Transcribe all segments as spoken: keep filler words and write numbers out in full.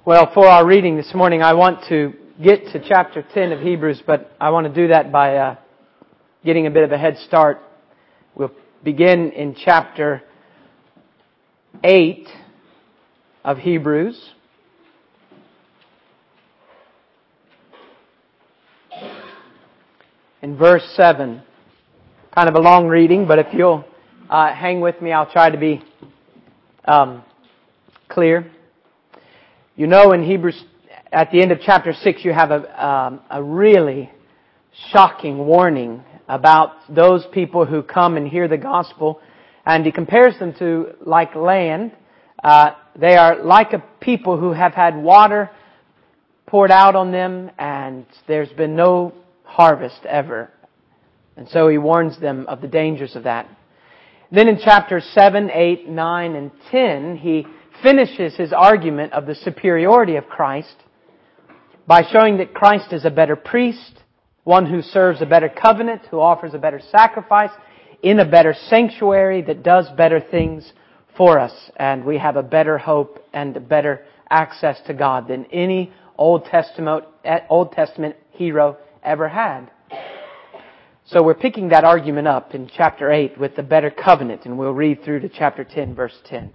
Well, for our reading this morning, I want to get to chapter ten of Hebrews, but I want to do that by uh, getting a bit of a head start. We'll begin in chapter eight of Hebrews. In verse seven. Kind of a long reading, but if you'll uh, hang with me, I'll try to be um, clear. You know, in Hebrews, at the end of chapter six, you have a, um, a really shocking warning about those people who come and hear the gospel. And he compares them to like land. Uh, they are like a people who have had water poured out on them, and there's been no harvest ever. And so he warns them of the dangers of that. Then in chapters seven, eight, nine, and ten, he finishes his argument of the superiority of Christ by showing that Christ is a better priest, one who serves a better covenant, who offers a better sacrifice in a better sanctuary that does better things for us. And we have a better hope and a better access to God than any Old Testament, Old Testament hero ever had. So we're picking that argument up in chapter eight with the better covenant, and we'll read through to chapter ten, verse ten.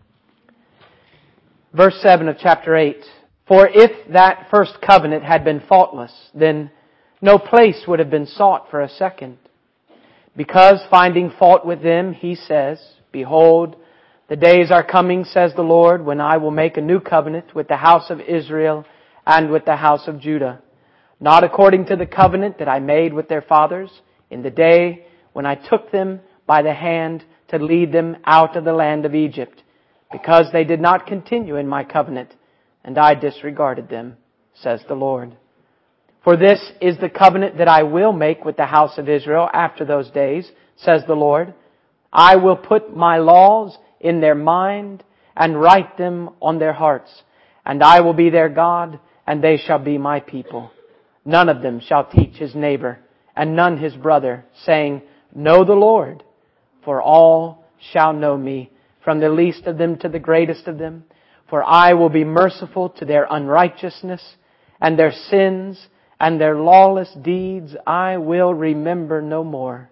Verse seven of chapter eight. For if that first covenant had been faultless, then no place would have been sought for a second. Because finding fault with them, he says, Behold, the days are coming, says the Lord, when I will make a new covenant with the house of Israel and with the house of Judah. Not according to the covenant that I made with their fathers, in the day when I took them by the hand to lead them out of the land of Egypt, because they did not continue in my covenant, and I disregarded them, says the Lord. For this is the covenant that I will make with the house of Israel after those days, says the Lord. I will put my laws in their mind and write them on their hearts, and I will be their God, and they shall be my people. None of them shall teach his neighbor, and none his brother, saying, Know the Lord, for all shall know me, from the least of them to the greatest of them. For I will be merciful to their unrighteousness, and their sins and their lawless deeds I will remember no more.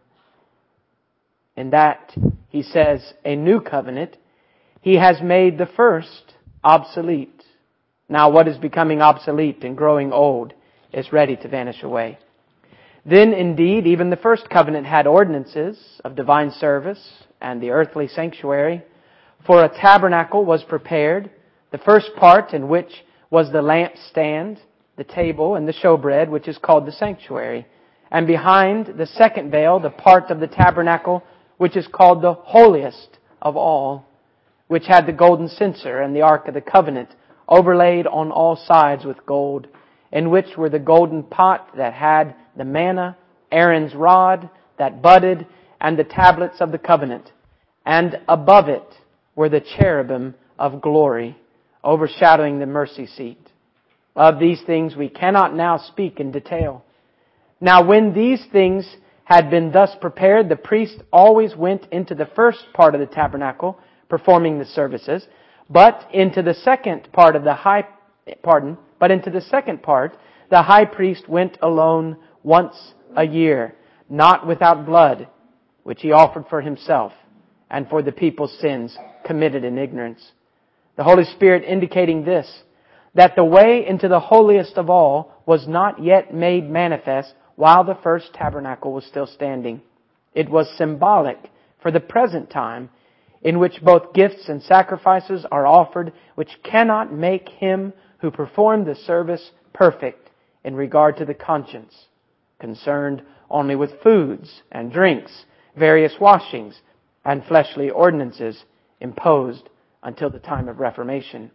In that, he says, a new covenant, he has made the first obsolete. Now what is becoming obsolete and growing old is ready to vanish away. Then indeed, even the first covenant had ordinances of divine service and the earthly sanctuary. For a tabernacle was prepared, the first part in which was the lampstand, the table, and the showbread, which is called the sanctuary. And behind the second veil, the part of the tabernacle, which is called the holiest of all, which had the golden censer and the ark of the covenant, overlaid on all sides with gold, in which were the golden pot that had the manna, Aaron's rod that budded, and the tablets of the covenant. And above it were the cherubim of glory, overshadowing the mercy seat. Of these things we cannot now speak in detail. Now when these things had been thus prepared, the priest always went into the first part of the tabernacle, performing the services, but into the second part of the high, pardon, but into the second part, the high priest went alone once a year, not without blood, which he offered for himself and for the people's sins committed in ignorance. The Holy Spirit indicating this, that the way into the holiest of all was not yet made manifest while the first tabernacle was still standing. It was symbolic for the present time, in which both gifts and sacrifices are offered, which cannot make him who performed the service perfect in regard to the conscience, concerned only with foods and drinks, various washings, and fleshly ordinances imposed until the time of Reformation.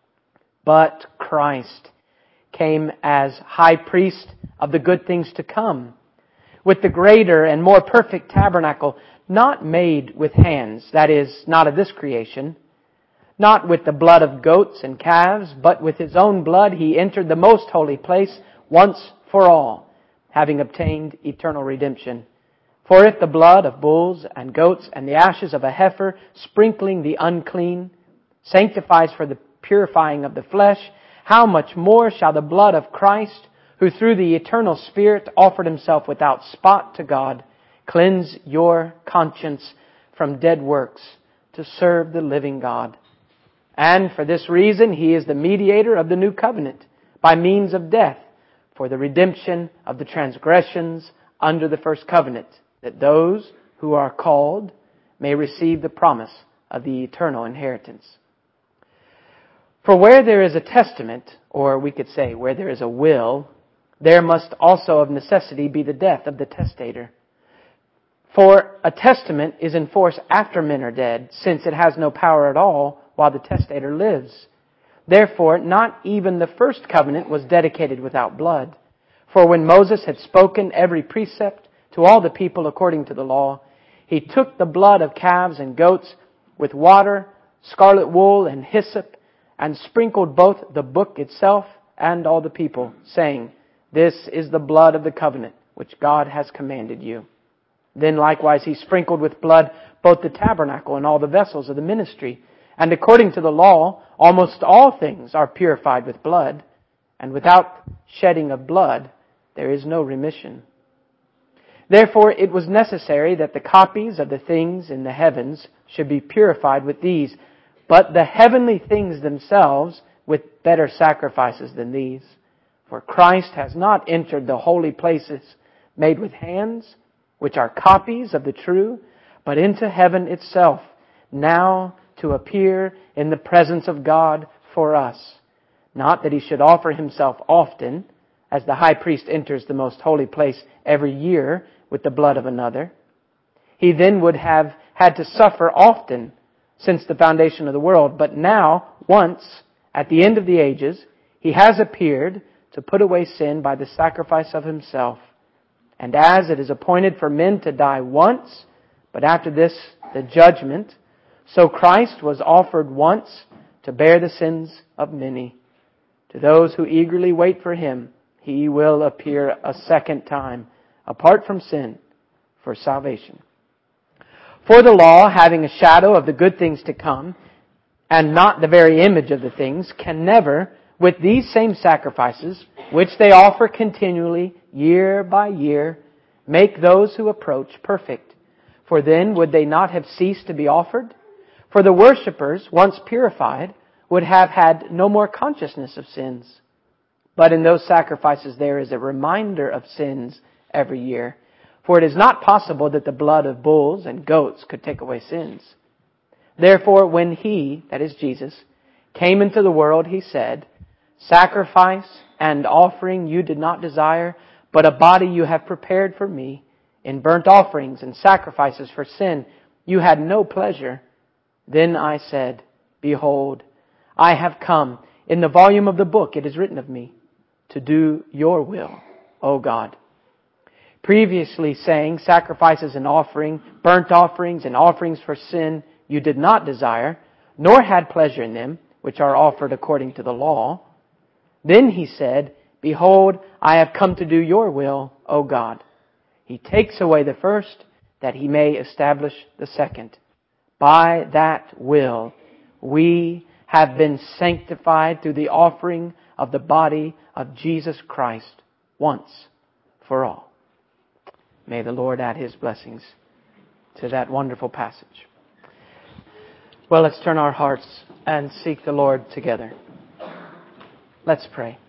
But Christ came as high priest of the good things to come, with the greater and more perfect tabernacle, not made with hands, that is, not of this creation, not with the blood of goats and calves, but with His own blood He entered the most holy place once for all, having obtained eternal redemption. For if the blood of bulls and goats and the ashes of a heifer, sprinkling the unclean, sanctifies for the purifying of the flesh, how much more shall the blood of Christ, who through the eternal Spirit offered Himself without spot to God, cleanse your conscience from dead works to serve the living God. And for this reason He is the mediator of the new covenant by means of death for the redemption of the transgressions under the first covenant, that those who are called may receive the promise of the eternal inheritance. For where there is a testament, or we could say where there is a will, there must also of necessity be the death of the testator. For a testament is in force after men are dead, since it has no power at all while the testator lives. Therefore, not even the first covenant was dedicated without blood. For when Moses had spoken every precept to all the people according to the law, he took the blood of calves and goats with water, scarlet wool, and hyssop, and sprinkled both the book itself and all the people, saying, This is the blood of the covenant which God has commanded you. Then likewise he sprinkled with blood both the tabernacle and all the vessels of the ministry. And according to the law, almost all things are purified with blood, and without shedding of blood there is no remission. Therefore it was necessary that the copies of the things in the heavens should be purified with these, but the heavenly things themselves with better sacrifices than these. For Christ has not entered the holy places made with hands, which are copies of the true, but into heaven itself, now to appear in the presence of God for us. Not that He should offer Himself often, as the high priest enters the most holy place every year with the blood of another. He then would have had to suffer often since the foundation of the world. But now, once, at the end of the ages, He has appeared to put away sin by the sacrifice of Himself. And as it is appointed for men to die once, but after this the judgment, so Christ was offered once to bear the sins of many. To those who eagerly wait for Him, He will appear a second time, apart from sin, for salvation. For the law, having a shadow of the good things to come, and not the very image of the things, can never, with these same sacrifices, which they offer continually, year by year, make those who approach perfect. For then would they not have ceased to be offered? For the worshippers, once purified, would have had no more consciousness of sins. But in those sacrifices there is a reminder of sins every year. For it is not possible that the blood of bulls and goats could take away sins. Therefore, when He, that is Jesus, came into the world, He said, Sacrifice and offering you did not desire, but a body you have prepared for me. In burnt offerings and sacrifices for sin you had no pleasure. Then I said, Behold, I have come. In the volume of the book it is written of me, to do your will, O God. Previously saying, sacrifices and offering, burnt offerings and offerings for sin you did not desire, nor had pleasure in them, which are offered according to the law. Then He said, Behold, I have come to do your will, O God. He takes away the first, that He may establish the second. By that will we have been sanctified through the offering of the body of Jesus Christ once for all. May the Lord add His blessings to that wonderful passage. Well, let's turn our hearts and seek the Lord together. Let's pray.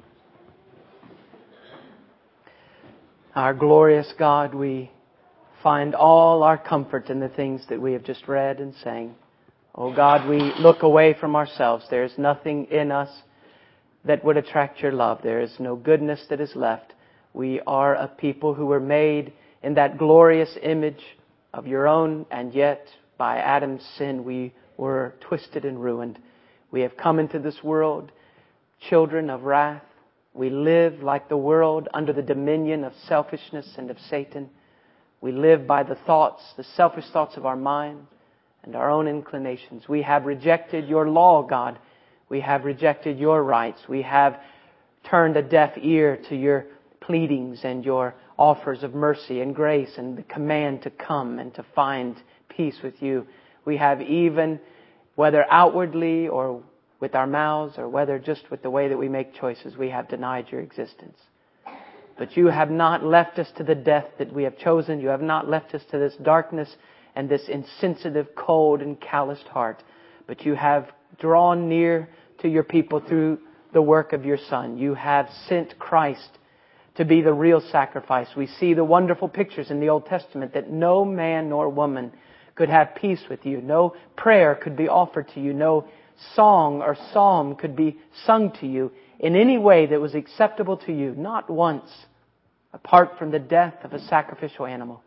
Our glorious God, we find all our comfort in the things that we have just read and sang. Oh God, we look away from ourselves. There is nothing in us that would attract your love. There is no goodness that is left. We are a people who were made in that glorious image of your own, and yet by Adam's sin we were twisted and ruined. We have come into this world children of wrath. We live like the world under the dominion of selfishness and of Satan. We live by the thoughts, the selfish thoughts of our mind and our own inclinations. We have rejected your law, God. We have rejected your rights. We have turned a deaf ear to your pleadings and your offers of mercy and grace and the command to come and to find peace with you. We have even, whether outwardly or with our mouths or whether just with the way that we make choices, we have denied your existence. But you have not left us to the death that we have chosen. You have not left us to this darkness and this insensitive, cold, and calloused heart. But you have drawn near to your people through the work of your Son. You have sent Christ to be the real sacrifice. We see the wonderful pictures in the Old Testament that no man nor woman could have peace with you. No prayer could be offered to you. No song or psalm could be sung to you in any way that was acceptable to you. Not once, apart from the death of a sacrificial animal.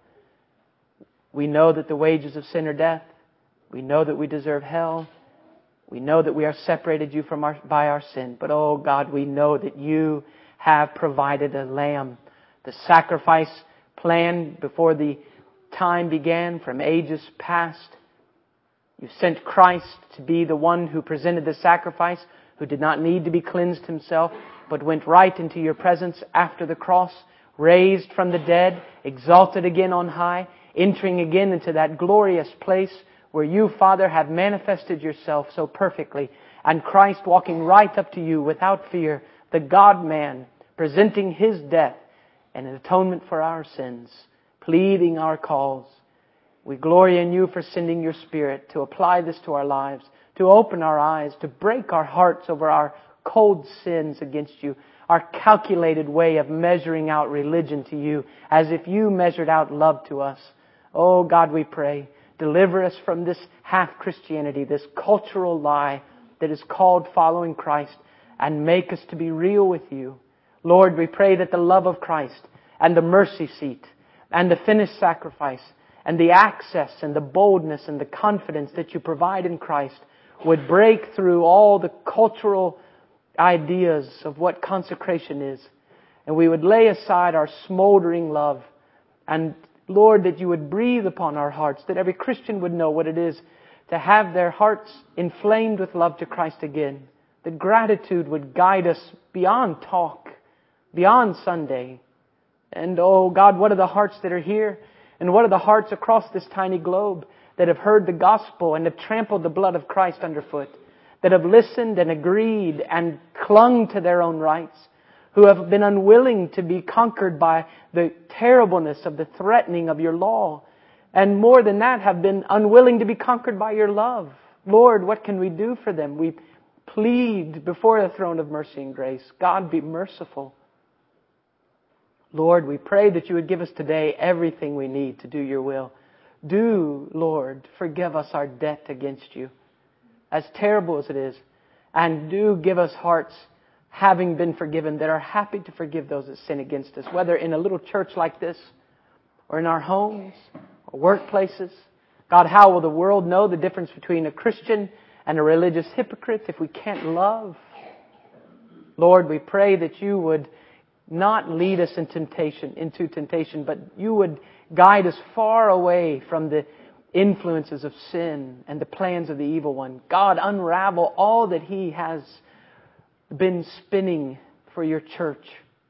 We know that the wages of sin are death. We know that we deserve hell. We know that we are separated you from our, by our sin. But oh God, we know that you have provided a lamb. The sacrifice planned before the time began from ages past. You sent Christ to be the one who presented the sacrifice, who did not need to be cleansed himself, but went right into your presence after the cross, raised from the dead, exalted again on high, entering again into that glorious place where you, Father, have manifested yourself so perfectly, and Christ walking right up to you without fear, the God-man, presenting His death and an atonement for our sins, pleading our cause. We glory in you for sending your Spirit to apply this to our lives, to open our eyes, to break our hearts over our cold sins against you, our calculated way of measuring out religion to you, as if you measured out love to us. Oh God, we pray, deliver us from this half-Christianity, this cultural lie that is called following Christ, and make us to be real with you. Lord, we pray that the love of Christ and the mercy seat and the finished sacrifice and the access and the boldness and the confidence that you provide in Christ would break through all the cultural ideas of what consecration is. And we would lay aside our smoldering love. And Lord, that you would breathe upon our hearts, that every Christian would know what it is to have their hearts inflamed with love to Christ again. That gratitude would guide us beyond talk, beyond Sunday. And oh God, what are the hearts that are here? And what are the hearts across this tiny globe that have heard the gospel and have trampled the blood of Christ underfoot? That have listened and agreed and clung to their own rights? Who have been unwilling to be conquered by the terribleness of the threatening of your law? And more than that, have been unwilling to be conquered by your love. Lord, what can we do for them? We plead before the throne of mercy and grace. God, be merciful. Lord, we pray that you would give us today everything we need to do your will. Do, Lord, forgive us our debt against you, as terrible as it is. And do give us hearts, having been forgiven, that are happy to forgive those that sin against us, whether in a little church like this, or in our homes, or workplaces. God, how will the world know the difference between a Christian and a religious hypocrite if we can't love? Lord, we pray that you would not lead us in temptation, into temptation, but you would guide us far away from the influences of sin and the plans of the evil one. God, unravel all that He has been spinning for your church.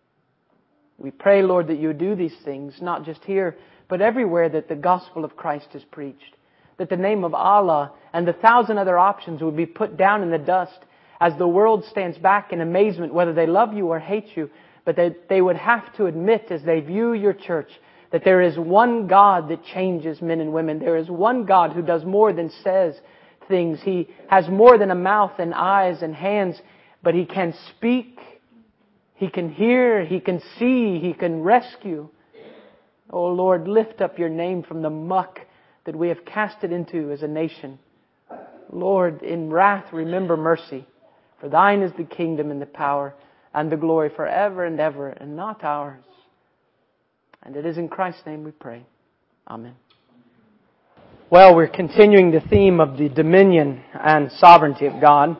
We pray, Lord, that you do these things, not just here, but everywhere that the gospel of Christ is preached. That the name of Allah and the thousand other options would be put down in the dust as the world stands back in amazement, whether they love you or hate you. But that they would have to admit, as they view your church, that there is one God that changes men and women. There is one God who does more than says things. He has more than a mouth and eyes and hands, but He can speak, He can hear, He can see, He can rescue. Oh Lord, lift up your name from the muck that we have cast it into as a nation. Lord, in wrath remember mercy. For thine is the kingdom and the power and the glory forever and ever, and not ours. And it is in Christ's name we pray. Amen. Well, we're continuing the theme of the dominion and sovereignty of God.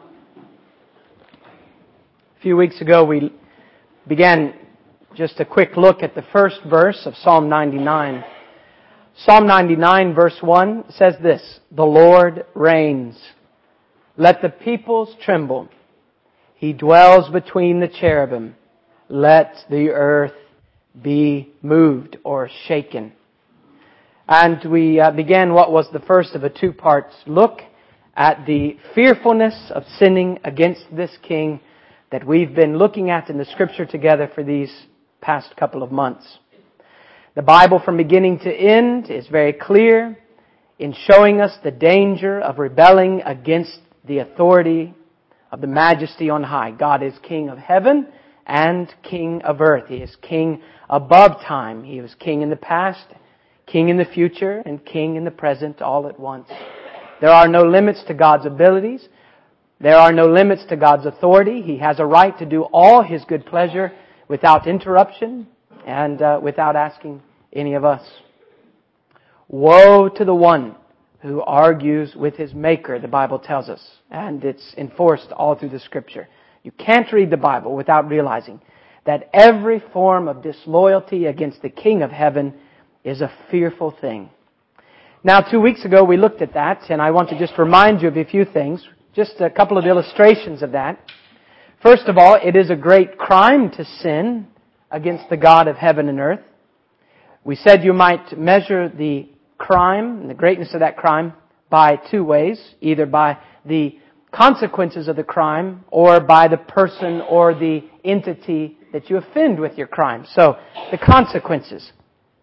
A few weeks ago we began just a quick look at the first verse of Psalm ninety-nine. Psalm ninety-nine verse one says this: "The Lord reigns. Let the peoples tremble. He dwells between the cherubim. Let the earth be moved," or shaken. And we uh, began what was the first of a two-part look at the fearfulness of sinning against this King that we've been looking at in the Scripture together for these past couple of months. The Bible from beginning to end is very clear in showing us the danger of rebelling against the authority of the majesty on high. God is King of heaven and King of earth. He is King above time. He was King in the past, King in the future, and King in the present all at once. There are no limits to God's abilities. There are no limits to God's authority. He has a right to do all His good pleasure without interruption and uh, without asking any of us. Woe to the one who argues with his Maker, the Bible tells us. And it's enforced all through the Scripture. You can't read the Bible without realizing that every form of disloyalty against the King of heaven is a fearful thing. Now, two weeks ago we looked at that, and I want to just remind you of a few things. Just a couple of illustrations of that. First of all, it is a great crime to sin against the God of heaven and earth. We said you might measure the crime and the greatness of that crime by two ways. Either by the consequences of the crime or by the person or the entity that you offend with your crime. So, the consequences.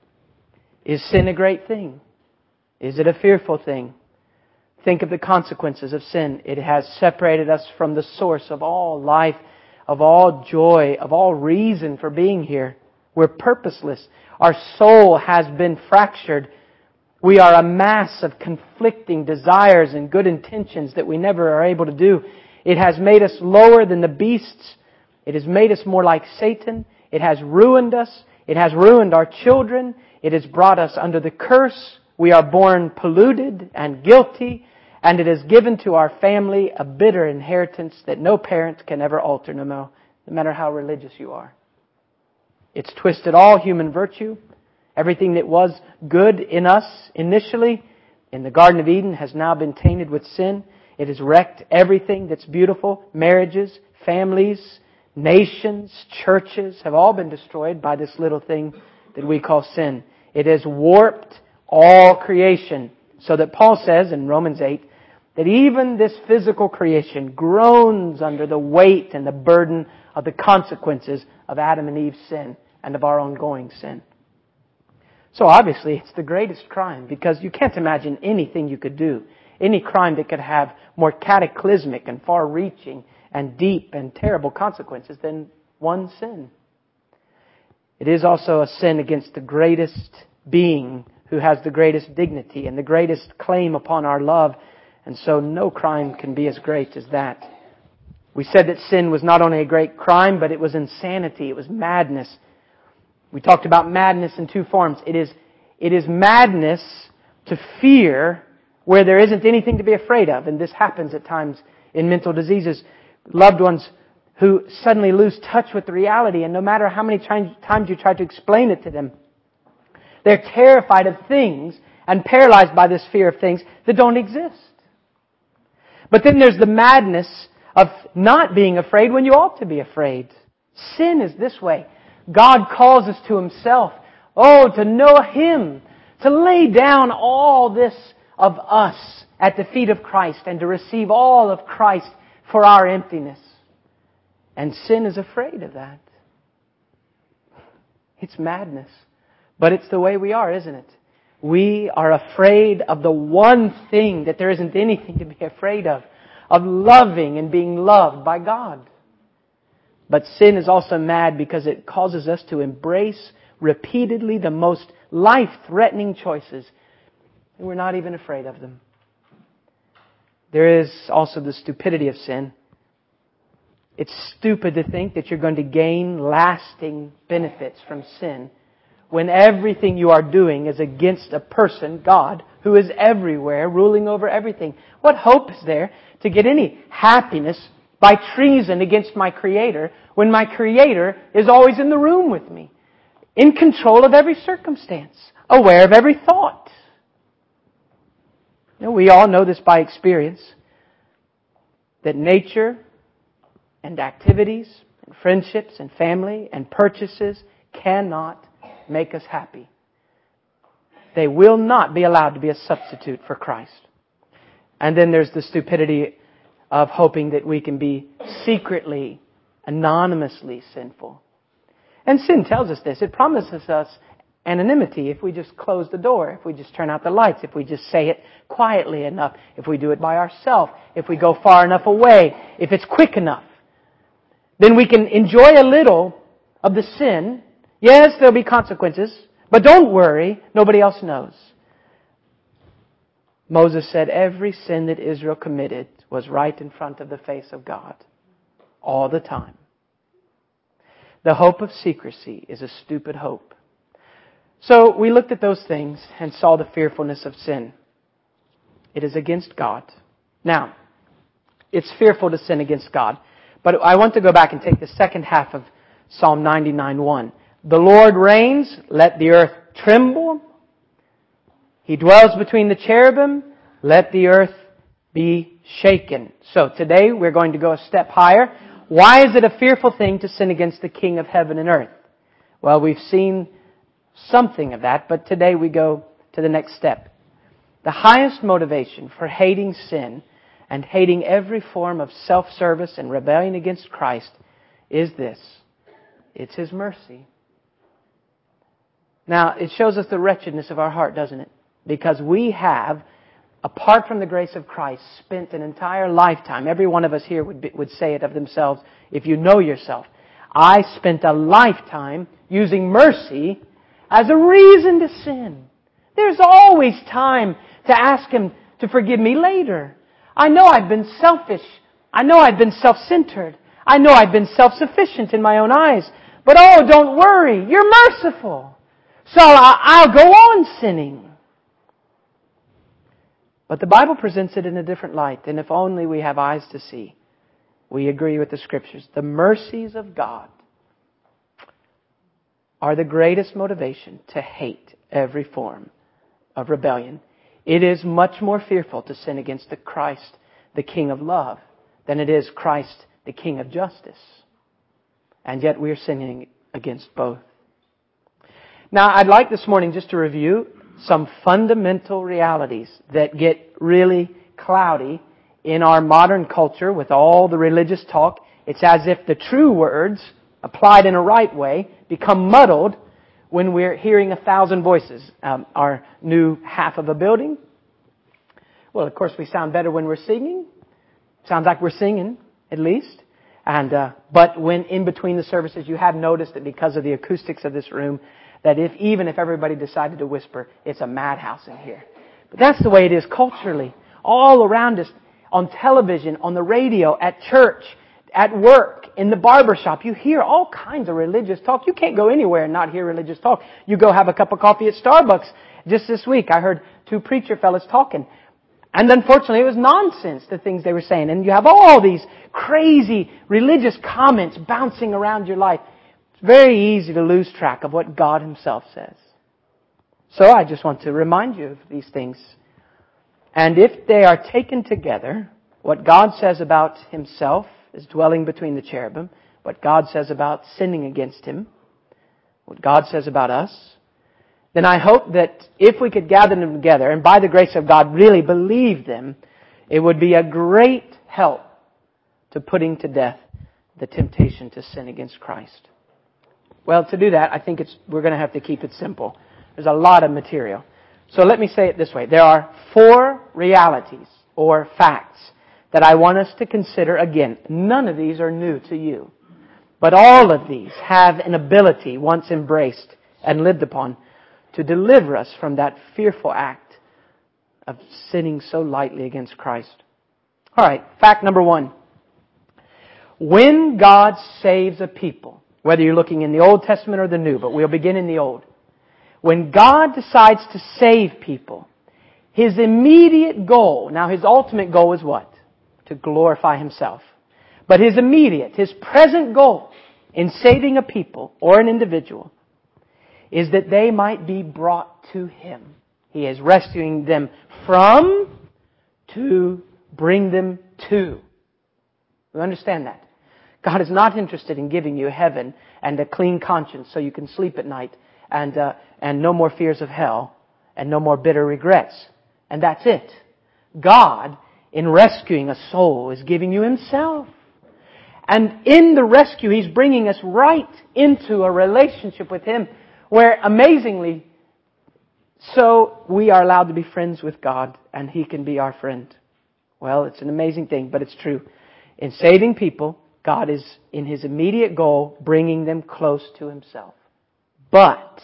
Is sin a great thing? Is it a fearful thing? Think of the consequences of sin. It has separated us from the source of all life, of all joy, of all reason for being here. We're purposeless. Our soul has been fractured. We are a mass of conflicting desires and good intentions that we never are able to do. It has made us lower than the beasts. It has made us more like Satan. It has ruined us. It has ruined our children. It has brought us under the curse. We are born polluted and guilty, and it has given to our family a bitter inheritance that no parent can ever alter, no matter how religious you are. It's twisted all human virtue. Everything that was good in us initially in the Garden of Eden has now been tainted with sin. It has wrecked everything that's beautiful. Marriages, families, nations, churches have all been destroyed by this little thing that we call sin. It has warped all creation. So that Paul says in Romans eight that even this physical creation groans under the weight and the burden of the consequences of Adam and Eve's sin and of our ongoing sin. So obviously it's the greatest crime because you can't imagine anything you could do. Any crime that could have more cataclysmic and far-reaching and deep and terrible consequences than one sin. It is also a sin against the greatest being who has the greatest dignity and the greatest claim upon our love. And so no crime can be as great as that. We said that sin was not only a great crime, but it was insanity. It was madness. We talked about madness in two forms. It is, it is madness to fear where there isn't anything to be afraid of. And this happens at times in mental diseases. Loved ones who suddenly lose touch with the reality, and no matter how many times you try to explain it to them, they're terrified of things and paralyzed by this fear of things that don't exist. But then there's the madness of not being afraid when you ought to be afraid. Sin is this way. God calls us to Himself. Oh, to know Him. To lay down all this of us at the feet of Christ and to receive all of Christ for our emptiness. And sin is afraid of that. It's madness. But it's the way we are, isn't it? We are afraid of the one thing that there isn't anything to be afraid of. Of loving and being loved by God. But sin is also mad because it causes us to embrace repeatedly the most life-threatening choices. And we're not even afraid of them. There is also the stupidity of sin. It's stupid to think that you're going to gain lasting benefits from sin when everything you are doing is against a person, God, who is everywhere, ruling over everything. What hope is there to get any happiness by treason against my Creator when my Creator is always in the room with me, in control of every circumstance, aware of every thought? You know, we all know this by experience, that nature and activities and friendships and family and purchases cannot make us happy. They will not be allowed to be a substitute for Christ. And then there's the stupidity of hoping that we can be secretly, anonymously sinful. And sin tells us this. It promises us anonymity if we just close the door, if we just turn out the lights, if we just say it quietly enough, if we do it by ourselves, if we go far enough away, if it's quick enough. Then we can enjoy a little of the sin. Yes, there'll be consequences, but don't worry, nobody else knows. Moses said every sin that Israel committed was right in front of the face of God all the time. The hope of secrecy is a stupid hope. So we looked at those things and saw the fearfulness of sin. It is against God. Now, it's fearful to sin against God. But I want to go back and take the second half of Psalm ninety-nine one. The Lord reigns, let the earth tremble. He dwells between the cherubim, let the earth be shaken. So today we're going to go a step higher. Why is it a fearful thing to sin against the King of heaven and earth? Well, we've seen something of that, but today we go to the next step. The highest motivation for hating sin and hating every form of self-service and rebellion against Christ is this. It's His mercy. Now, it shows us the wretchedness of our heart, doesn't it? Because we have, apart from the grace of Christ, spent an entire lifetime. Every one of us here would be, would say it of themselves, if you know yourself. I spent a lifetime using mercy as a reason to sin. There's always time to ask Him to forgive me later. I know I've been selfish. I know I've been self-centered. I know I've been self-sufficient in my own eyes. But oh, don't worry. You're merciful. So I'll go on sinning. But the Bible presents it in a different light. And if only we have eyes to see, we agree with the Scriptures. The mercies of God are the greatest motivation to hate every form of rebellion. It is much more fearful to sin against the Christ, the King of love, than it is Christ, the King of justice. And yet we are sinning against both. Now, I'd like this morning just to review some fundamental realities that get really cloudy in our modern culture with all the religious talk. It's as if the true words, applied in a right way, become muddled when we're hearing a thousand voices. Um, our new half of a building. Well, of course, we sound better when we're singing. Sounds like we're singing, at least. And uh, but when in between the services, you have noticed that because of the acoustics of this room, that if even if everybody decided to whisper, it's a madhouse in here. But that's the way it is culturally. All around us, on television, on the radio, at church, at work, in the barbershop, you hear all kinds of religious talk. You can't go anywhere and not hear religious talk. You go have a cup of coffee at Starbucks. Just this week, I heard two preacher fellas talking. And unfortunately, it was nonsense, the things they were saying. And you have all these crazy religious comments bouncing around your life. It's very easy to lose track of what God Himself says. So I just want to remind you of these things. And if they are taken together, what God says about Himself is dwelling between the cherubim, what God says about sinning against Him, what God says about us, then I hope that if we could gather them together and by the grace of God really believe them, it would be a great help to putting to death the temptation to sin against Christ. Well, to do that, I think it's we're going to have to keep it simple. There's a lot of material. So let me say it this way. There are four realities or facts that I want us to consider. Again, none of these are new to you. But all of these have an ability, once embraced and lived upon, to deliver us from that fearful act of sinning so lightly against Christ. All right, fact number one. When God saves a people, whether you're looking in the Old Testament or the New, but we'll begin in the Old. When God decides to save people, His immediate goal, now His ultimate goal is what? To glorify Himself. But His immediate, His present goal in saving a people or an individual is that they might be brought to Him. He is rescuing them from to bring them to. You understand that? God is not interested in giving you heaven and a clean conscience so you can sleep at night and uh, and no more fears of hell and no more bitter regrets. And that's it. God in rescuing a soul is giving you Himself. And in the rescue, He's bringing us right into a relationship with Him where, amazingly, so we are allowed to be friends with God and He can be our friend. Well, it's an amazing thing, but it's true. In saving people, God is, in His immediate goal, bringing them close to Himself. But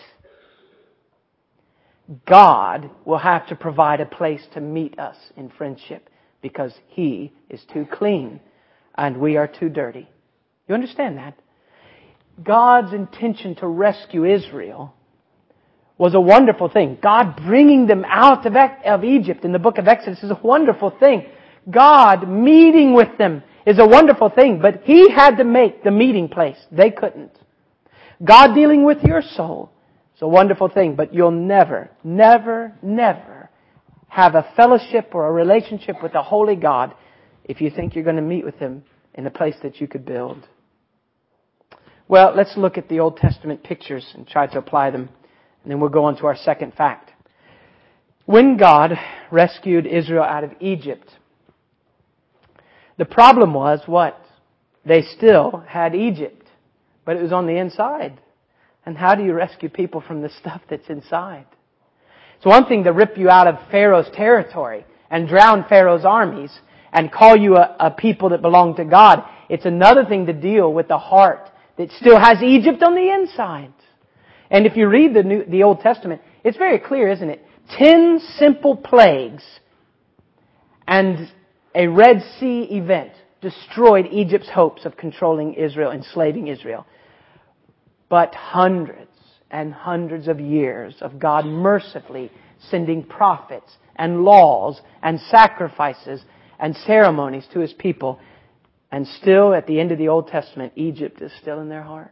God will have to provide a place to meet us in friendship because He is too clean and we are too dirty. You understand that? God's intention to rescue Israel was a wonderful thing. God bringing them out of, of Egypt in the book of Exodus is a wonderful thing. God meeting with them is a wonderful thing, but He had to make the meeting place. They couldn't. God dealing with your soul is a wonderful thing, but you'll never, never, never have a fellowship or a relationship with the Holy God if you think you're going to meet with Him in a place that you could build. Well, let's look at the Old Testament pictures and try to apply them, and then we'll go on to our second fact. When God rescued Israel out of Egypt, the problem was what? They still had Egypt, but it was on the inside. And how do you rescue people from the stuff that's inside? It's one thing to rip you out of Pharaoh's territory and drown Pharaoh's armies and call you a, a people that belong to God. It's another thing to deal with the heart that still has Egypt on the inside. And if you read the New, the Old Testament, it's very clear, isn't it? Ten simple plagues and a Red Sea event destroyed Egypt's hopes of controlling Israel, enslaving Israel. But hundreds and hundreds of years of God mercifully sending prophets and laws and sacrifices and ceremonies to His people. And still, at the end of the Old Testament, Egypt is still in their heart.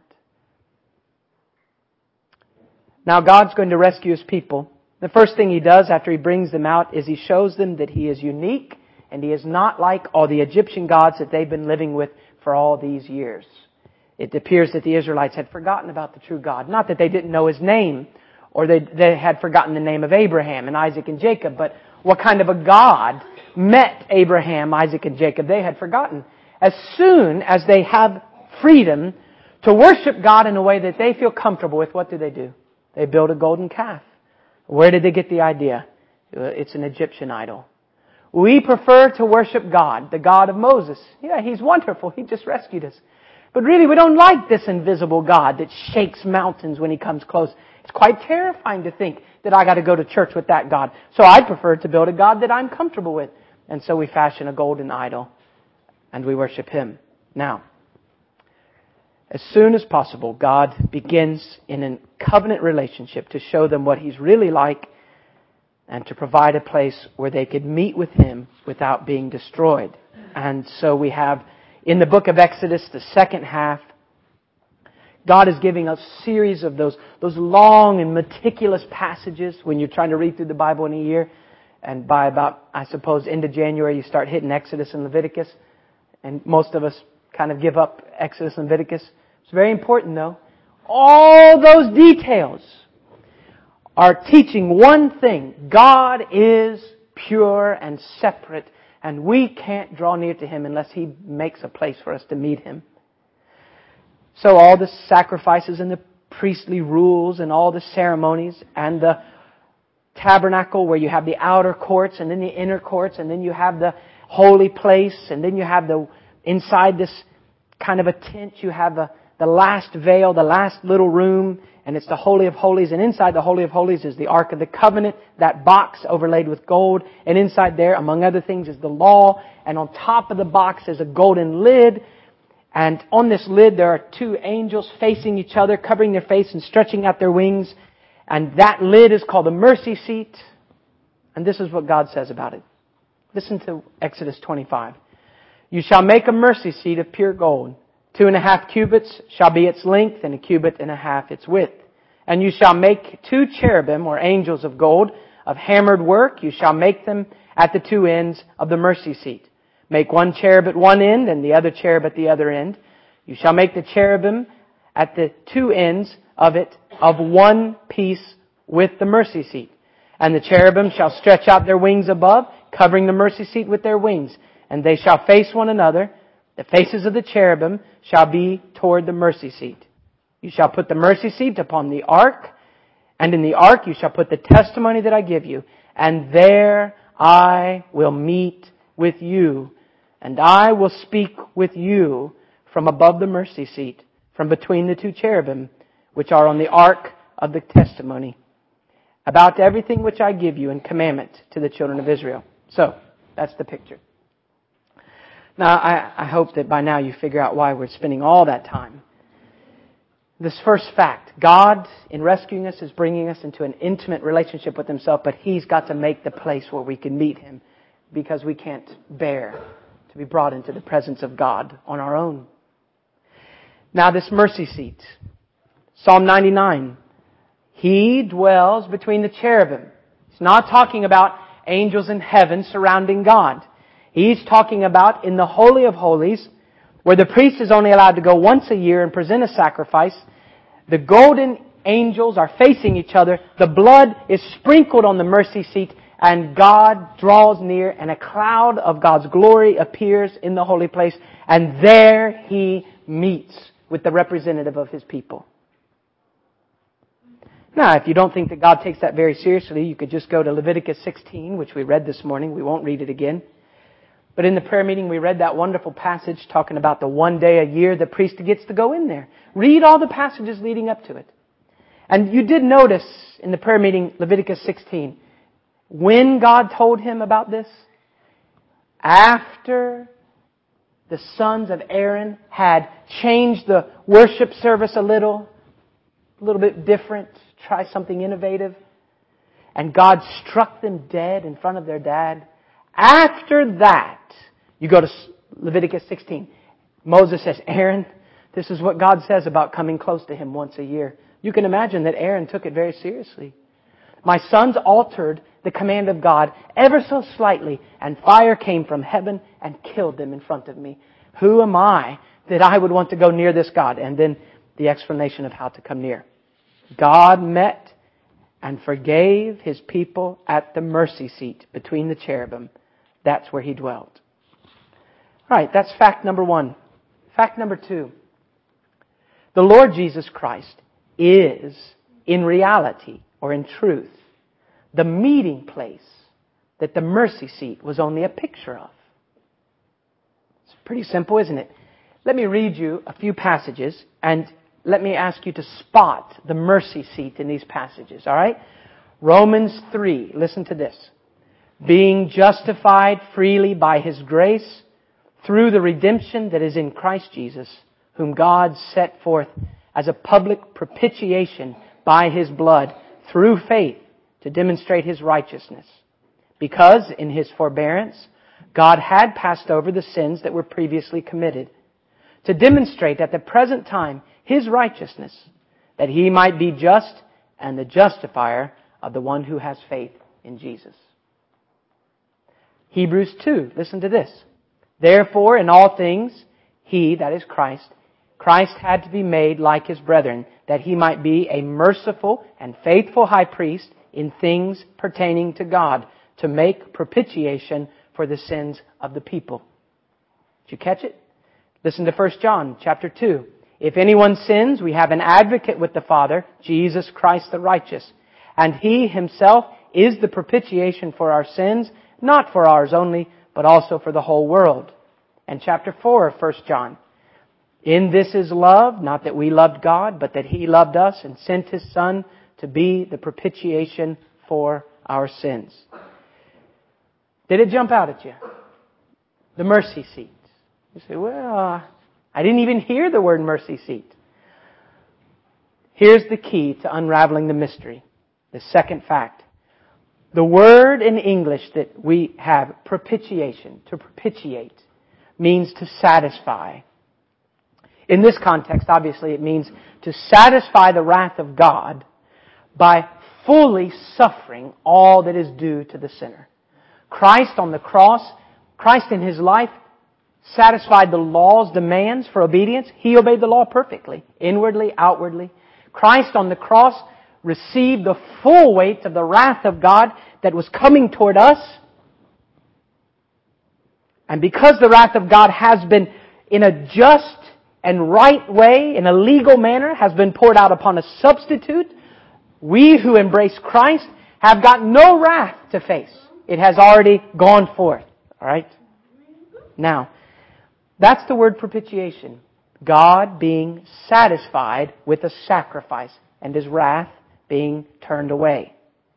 Now God's going to rescue His people. The first thing He does after He brings them out is He shows them that He is unique and He is not like all the Egyptian gods that they've been living with for all these years. It appears that the Israelites had forgotten about the true God. Not that they didn't know His name or they, they had forgotten the name of Abraham and Isaac and Jacob, but what kind of a God met Abraham, Isaac, and Jacob? They had forgotten. As soon as they have freedom to worship God in a way that they feel comfortable with, what do they do? They build a golden calf. Where did they get the idea? It's an Egyptian idol. We prefer to worship God, the God of Moses. Yeah, He's wonderful. He just rescued us. But really, we don't like this invisible God that shakes mountains when He comes close. It's quite terrifying to think that I got to go to church with that God. So I prefer to build a God that I'm comfortable with. And so we fashion a golden idol and we worship Him. Now, as soon as possible, God begins in a covenant relationship to show them what He's really like and to provide a place where they could meet with Him without being destroyed. And so we have, in the book of Exodus, the second half, God is giving us a series of those, those long and meticulous passages when you're trying to read through the Bible in a year. And by about, I suppose, end of January, you start hitting Exodus and Leviticus. And most of us kind of give up Exodus and Leviticus. It's very important, though. All those details are teaching one thing. God is pure and separate, and we can't draw near to Him unless He makes a place for us to meet Him. So all the sacrifices and the priestly rules and all the ceremonies and the tabernacle where you have the outer courts and then the inner courts and then you have the holy place and then you have the inside this kind of a tent you have a, the last veil, the last little room, and it's the Holy of Holies, and inside the Holy of Holies is the Ark of the Covenant, that box overlaid with gold, and inside there, among other things, is the law, and on top of the box is a golden lid, and on this lid there are two angels facing each other, covering their face and stretching out their wings, and that lid is called the mercy seat, and this is what God says about it. Listen to Exodus twenty-five. You shall make a mercy seat of pure gold. Two and a half cubits shall be its length, and a cubit and a half its width. And you shall make two cherubim, or angels of gold, of hammered work. You shall make them at the two ends of the mercy seat. Make one cherub at one end, and the other cherub at the other end. You shall make the cherubim at the two ends of it of one piece with the mercy seat. And the cherubim shall stretch out their wings above, covering the mercy seat with their wings. And they shall face one another. The faces of the cherubim shall be toward the mercy seat. You shall put the mercy seat upon the ark, and in the ark you shall put the testimony that I give you. And there I will meet with you, and I will speak with you from above the mercy seat, from between the two cherubim, which are on the ark of the testimony, about everything which I give you in commandment to the children of Israel. So, that's the picture. Now, I, I hope that by now you figure out why we're spending all that time. This first fact, God, in rescuing us, is bringing us into an intimate relationship with Himself, but He's got to make the place where we can meet Him, because we can't bear to be brought into the presence of God on our own. Now, this mercy seat, Psalm ninety-nine, He dwells between the cherubim. He's not talking about angels in heaven surrounding God. He's talking about in the Holy of Holies, where the priest is only allowed to go once a year and present a sacrifice. The golden angels are facing each other. The blood is sprinkled on the mercy seat, and God draws near, and a cloud of God's glory appears in the holy place, and there He meets with the representative of His people. Now, if you don't think that God takes that very seriously, you could just go to Leviticus sixteen, which we read this morning. We won't read it again. But in the prayer meeting, we read that wonderful passage talking about the one day a year the priest gets to go in there. Read all the passages leading up to it. And you did notice in the prayer meeting, Leviticus sixteen, when God told him about this, after the sons of Aaron had changed the worship service a little, a little bit different, try something innovative, and God struck them dead in front of their dad. After that, you go to Leviticus sixteen. Moses says, Aaron, this is what God says about coming close to Him once a year. You can imagine that Aaron took it very seriously. My sons altered the command of God ever so slightly, and fire came from heaven and killed them in front of me. Who am I that I would want to go near this God? And then the explanation of how to come near. God met and forgave His people at the mercy seat between the cherubim. That's where He dwelt. All right, that's fact number one. Fact number two. The Lord Jesus Christ is, in reality or in truth, the meeting place that the mercy seat was only a picture of. It's pretty simple, isn't it? Let me read you a few passages, and let me ask you to spot the mercy seat in these passages, all right? Romans three, listen to this. Being justified freely by His grace through the redemption that is in Christ Jesus, whom God set forth as a public propitiation by His blood through faith to demonstrate His righteousness. Because in His forbearance, God had passed over the sins that were previously committed, to demonstrate at the present time His righteousness, that He might be just and the justifier of the one who has faith in Jesus. Hebrews two, listen to this. Therefore, in all things, He, that is Christ, Christ had to be made like His brethren, that He might be a merciful and faithful high priest in things pertaining to God, to make propitiation for the sins of the people. Did you catch it? Listen to First John chapter two. If anyone sins, we have an advocate with the Father, Jesus Christ the righteous. And He Himself is the propitiation for our sins, not for ours only, but also for the whole world. And chapter four of First John. In this is love, not that we loved God, but that He loved us and sent His Son to be the propitiation for our sins. Did it jump out at you? The mercy seat. You say, well, uh, I didn't even hear the word mercy seat. Here's the key to unraveling the mystery. The second fact. The word in English that we have, propitiation, to propitiate, means to satisfy. In this context, obviously, it means to satisfy the wrath of God by fully suffering all that is due to the sinner. Christ on the cross, Christ in His life, satisfied the law's demands for obedience. He obeyed the law perfectly, inwardly, outwardly. Christ on the cross received the full weight of the wrath of God that was coming toward us. And because the wrath of God has been, in a just and right way, in a legal manner, has been poured out upon a substitute, we who embrace Christ have got no wrath to face. It has already gone forth. All right? Now, that's the word propitiation. God being satisfied with a sacrifice and His wrath being turned away.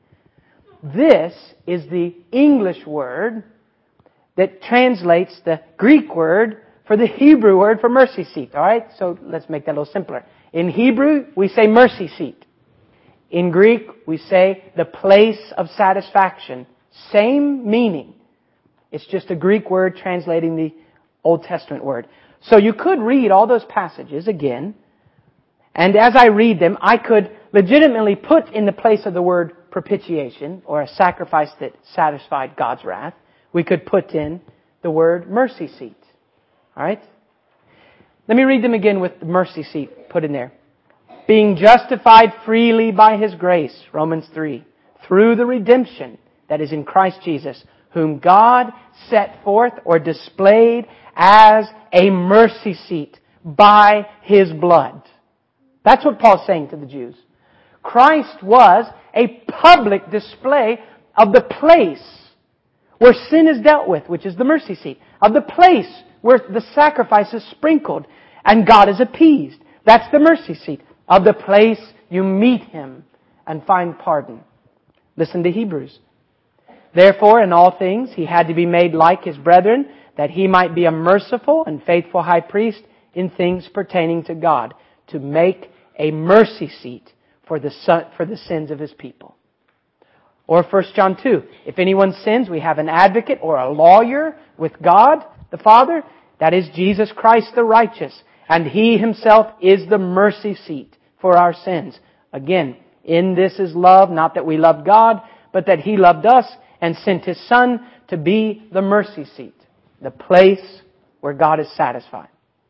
This is the English word that translates the Greek word for the Hebrew word for mercy seat. All right? So let's make that a little simpler. In Hebrew, we say mercy seat. In Greek, we say the place of satisfaction. Same meaning. It's just a Greek word translating the Old Testament word. So you could read all those passages again, and as I read them, I could legitimately put in the place of the word propitiation, or a sacrifice that satisfied God's wrath, we could put in the word mercy seat. Alright? Let me read them again with the mercy seat put in there. Being justified freely by His grace, Romans three, through the redemption that is in Christ Jesus, whom God set forth or displayed as a mercy seat by His blood. That's what Paul's saying to the Jews. Christ was a public display of the place where sin is dealt with, which is the mercy seat. Of the place where the sacrifice is sprinkled and God is appeased. That's the mercy seat. Of the place you meet Him and find pardon. Listen to Hebrews. Therefore, in all things, He had to be made like His brethren, that He might be a merciful and faithful high priest in things pertaining to God, to make a mercy seat for the son, for the sins of His people. Or First John two, if anyone sins, we have an advocate or a lawyer with God, the Father, that is Jesus Christ the righteous, and He Himself is the mercy seat for our sins. Again, in this is love, not that we loved God, but that He loved us and sent His Son to be the mercy seat, the place where God is satisfied.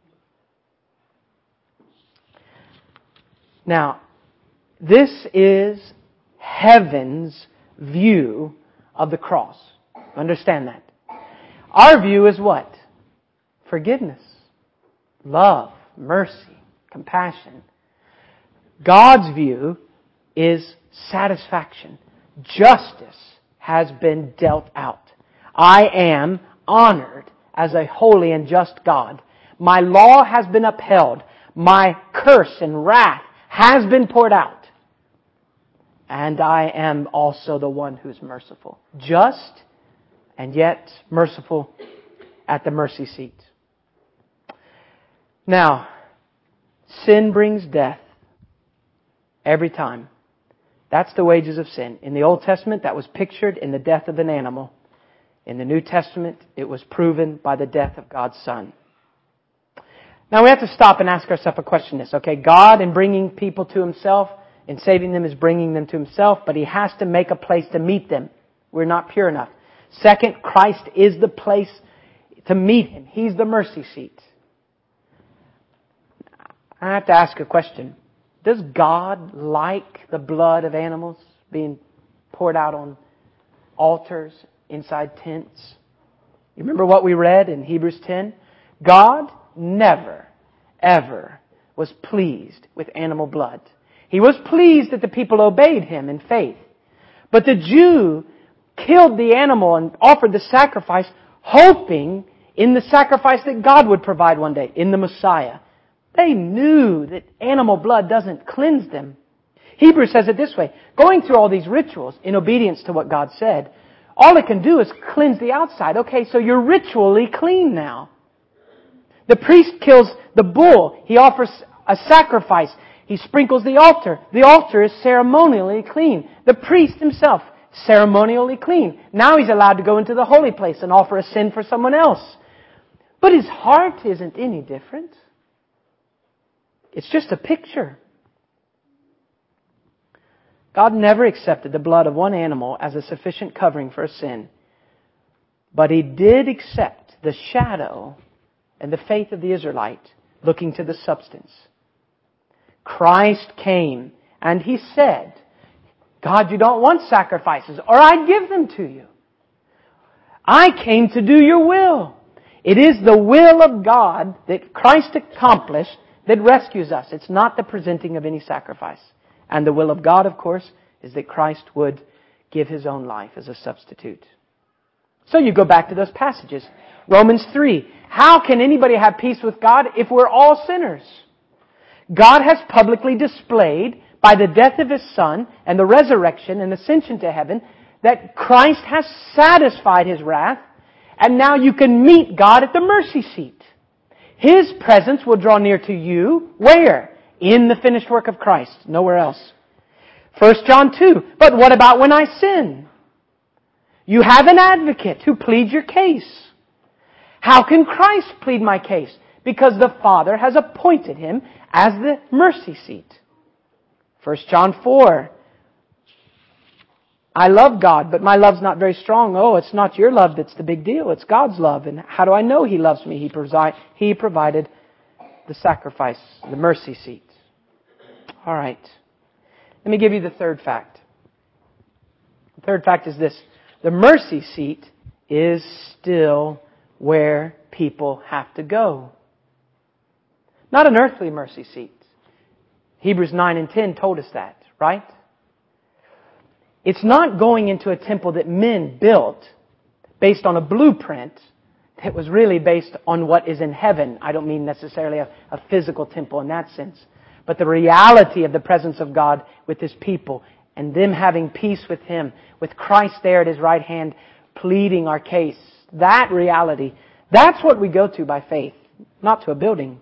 Now, this is heaven's view of the cross. Understand that. Our view is what? Forgiveness, love, mercy, compassion. God's view is satisfaction. Justice has been dealt out. I am honored as a holy and just God. My law has been upheld. My curse and wrath has been poured out. And I am also the one who's merciful. Just and yet merciful at the mercy seat. Now, sin brings death every time. That's the wages of sin. In the Old Testament, that was pictured in the death of an animal. In the New Testament, it was proven by the death of God's Son. Now we have to stop and ask ourselves a question. This, okay? God, in bringing people to Himself, in saving them, is bringing them to Himself, but He has to make a place to meet them. We're not pure enough. Second, Christ is the place to meet Him. He's the mercy seat. I have to ask a question. Does God like the blood of animals being poured out on altars, inside tents? You remember what we read in Hebrews ten? God never, ever was pleased with animal blood. He was pleased that the people obeyed Him in faith. But the Jew killed the animal and offered the sacrifice, hoping in the sacrifice that God would provide one day, in the Messiah. They knew that animal blood doesn't cleanse them. Hebrews says it this way, going through all these rituals in obedience to what God said, all it can do is cleanse the outside. Okay, so you're ritually clean now. The priest kills the bull. He offers a sacrifice. He sprinkles the altar. The altar is ceremonially clean. The priest himself, ceremonially clean. Now he's allowed to go into the holy place and offer a sin for someone else. But his heart isn't any different. It's just a picture. God never accepted the blood of one animal as a sufficient covering for a sin. But He did accept the shadow and the faith of the Israelite looking to the substance. Christ came and He said, God, you don't want sacrifices, or I'd give them to you. I came to do your will. It is the will of God that Christ accomplished that rescues us. It's not the presenting of any sacrifice. And the will of God, of course, is that Christ would give His own life as a substitute. So you go back to those passages. Romans three. How can anybody have peace with God if we're all sinners? God has publicly displayed by the death of His Son and the resurrection and ascension to heaven that Christ has satisfied His wrath, and now you can meet God at the mercy seat. His presence will draw near to you. Where? In the finished work of Christ. Nowhere else. First John two. But what about when I sin? You have an advocate who pleads your case. How can Christ plead my case? Because the Father has appointed Him as the mercy seat. First John four. I love God, but my love's not very strong. Oh, it's not your love that's the big deal. It's God's love. And how do I know He loves me? He, presi- he provided the sacrifice, the mercy seat. All right. Let me give you the third fact. The third fact is this. The mercy seat is still where people have to go. Not an earthly mercy seat. Hebrews nine and ten told us that, right? It's not going into a temple that men built based on a blueprint that was really based on what is in heaven. I don't mean necessarily a, a physical temple in that sense, but the reality of the presence of God with His people and them having peace with Him, with Christ there at His right hand pleading our case. That reality, that's what we go to by faith, not to a building.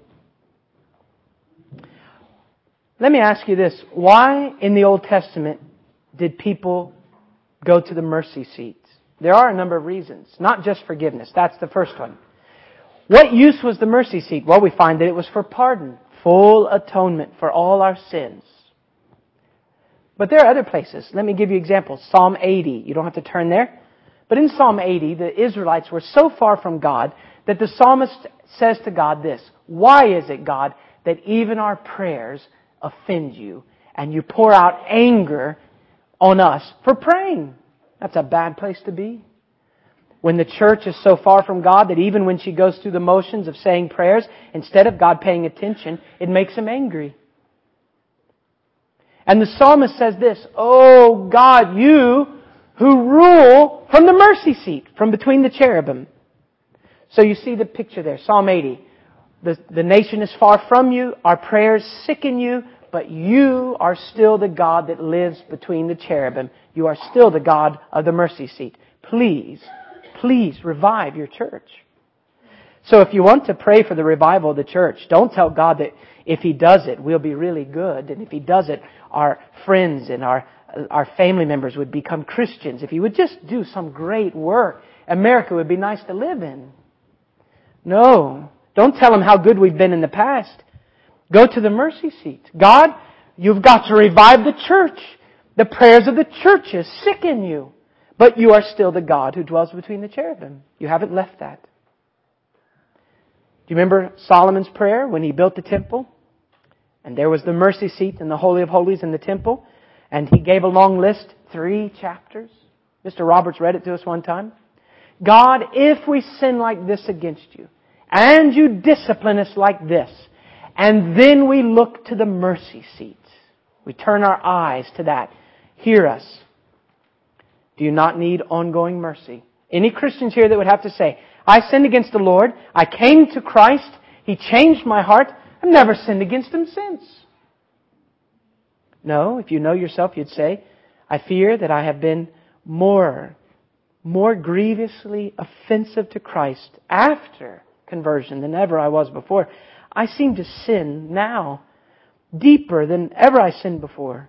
Let me ask you this. Why in the Old Testament did people go to the mercy seat? There are a number of reasons. Not just forgiveness. That's the first one. What use was the mercy seat? Well, we find that it was for pardon. Full atonement for all our sins. But there are other places. Let me give you examples. Psalm eighty. You don't have to turn there. But in Psalm eighty, the Israelites were so far from God that the psalmist says to God this. Why is it, God, that even our prayers offend you and you pour out anger on us for praying? That's a bad place to be. When the church is so far from God that even when she goes through the motions of saying prayers, instead of God paying attention, it makes Him angry. And the psalmist says this, Oh God, you who rule from the mercy seat, from between the cherubim. So you see the picture there, Psalm eighty. The, the nation is far from you, our prayers sicken you, but you are still the God that lives between the cherubim. You are still the God of the mercy seat. Please, please revive your church. So if you want to pray for the revival of the church, don't tell God that if He does it, we'll be really good. And if He does it, our friends and our, our family members would become Christians. If He would just do some great work, America would be nice to live in. No, don't tell Him how good we've been in the past. Go to the mercy seat. God, you've got to revive the church. The prayers of the churches sicken you. But you are still the God who dwells between the cherubim. You haven't left that. Do you remember Solomon's prayer when he built the temple? And there was the mercy seat in the Holy of Holies in the temple. And he gave a long list, three chapters. Mister Roberts read it to us one time. God, if we sin like this against you, and you discipline us like this, and then we look to the mercy seat. We turn our eyes to that. Hear us. Do you not need ongoing mercy? Any Christians here that would have to say, I sinned against the Lord. I came to Christ. He changed my heart. I've never sinned against Him since. No, if you know yourself, you'd say, I fear that I have been more, more grievously offensive to Christ after conversion than ever I was before. I seem to sin now deeper than ever I sinned before.